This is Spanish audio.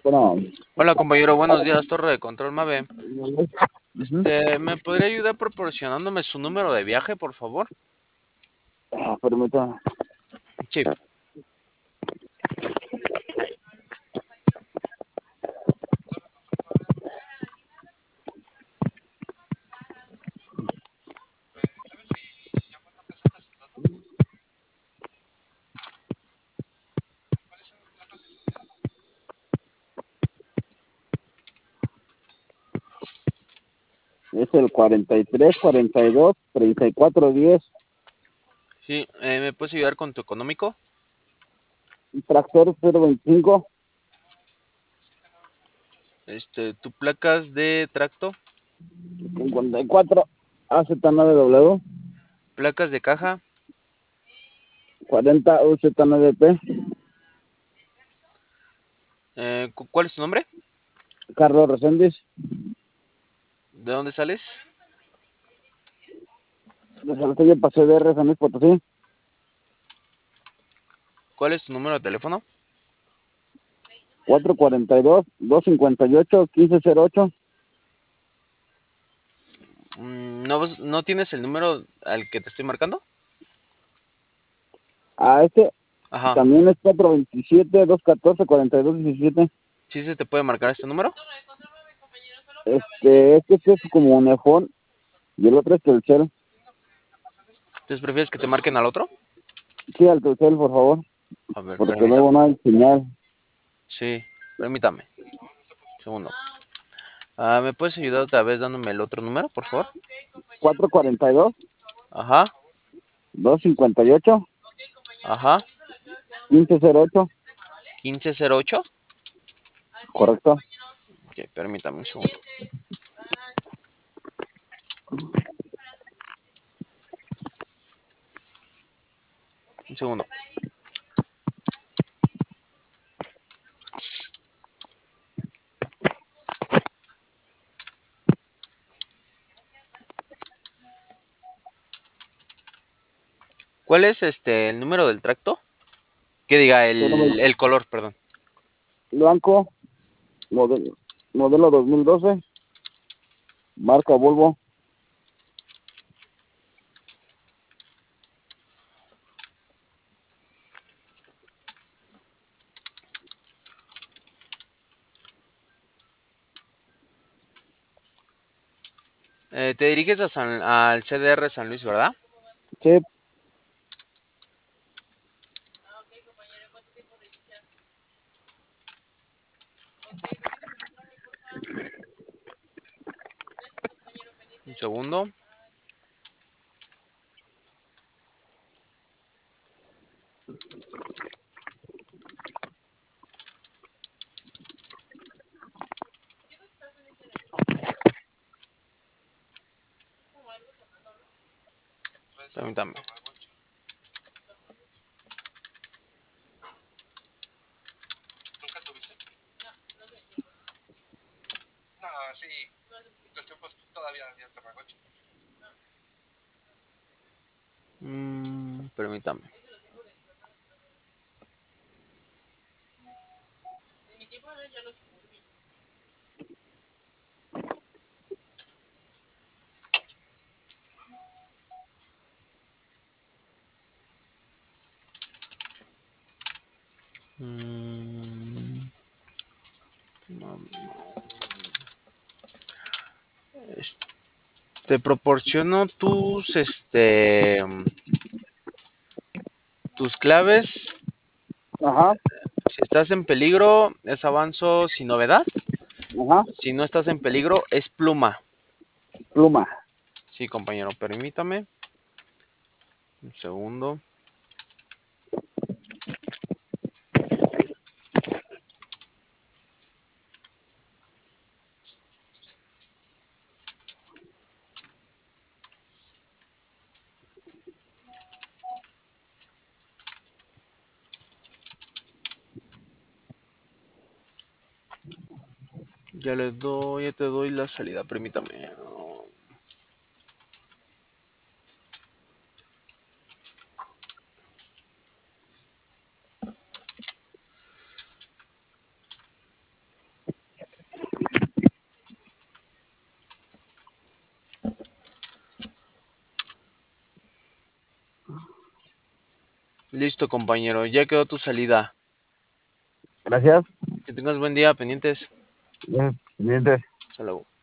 Bueno, Hola compañero, buenos días, Torre de Control Mave. ujú. ¿Me podría ayudar proporcionándome su número de viaje, por favor? Permítame. Sí. Es el 43, 42, 34, 10. Sí, ¿me puedes ayudar con tu económico? Tractor 025, Tu placas de tracto, 54, AZ9W, placas de caja, 40, UZ9P. ¿cuál es tu nombre? Carlos Reséndiz, ¿De dónde sales? de Saltillo, Paseo de R, San Luis Potosí. ¿Cuál es tu número de teléfono? 442, 258, 1508. ¿No tienes el número al que te estoy marcando? A este Ajá, también es 427, 214, 42, 17. ¿sí se te puede marcar este número? Este es como un iPhone y el otro es Telcel. Entonces, ¿prefieres que te marquen al otro? Sí, al Telcel, por favor, A ver, porque permítame. luego no hay señal. Sí, permítame. Segundo. ¿Me puedes ayudar otra vez dándome el otro número, por favor? 442, Ajá, 258, ajá. 1508, 1508. correcto. Ok, permítame un segundo. Un segundo. ¿Cuál es el número del tracto? Que diga el color, perdón. Blanco, modelo 2012, marca Volvo. Te diriges al CDR San Luis, ¿verdad? Sí, Un segundo. Permítame. Permítame. Mm, Te proporciono tus claves. ajá, Si estás en peligro, es avanzo sin novedad. ajá, Si no estás en peligro, es pluma. pluma. Sí, compañero, permítame. Un segundo. Ya te doy la salida, permítame. Listo, compañero. Ya quedó tu salida. Gracias. Que tengas buen día, pendientes. Pendiente. Hasta luego.